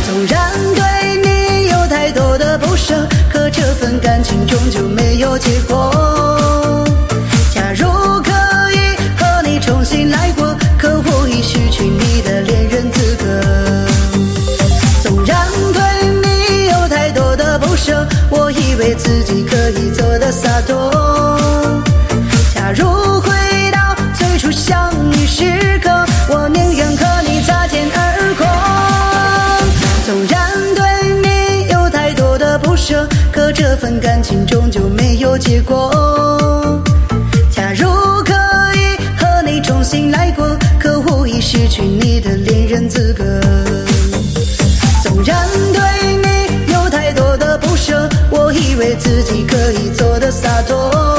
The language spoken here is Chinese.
纵然对你有太多的不舍，可这份感情终究没有结果。假如可以和你重新来过，可我已失去你的恋人资格。纵然对你有太多的不舍，我以为自己可以做得洒脱。假如回到最初相遇时刻，我宁愿和你擦肩而过。纵然对你有太多的不舍，可这份感情终究没有结果。假如可以和你重新来过，可我已失去你的恋人资格。纵然对你有太多的不舍，我以为自己可以做得洒脱。